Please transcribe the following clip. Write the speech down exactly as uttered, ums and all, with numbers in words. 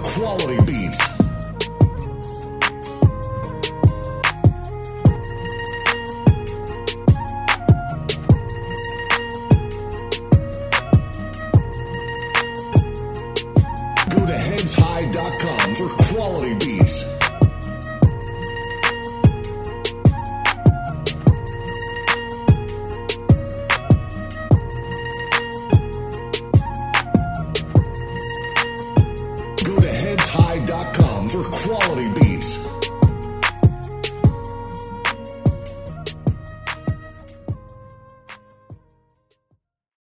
quality beats. Go to heads high dot com for quality beats. Go to heads high dot com for quality beats.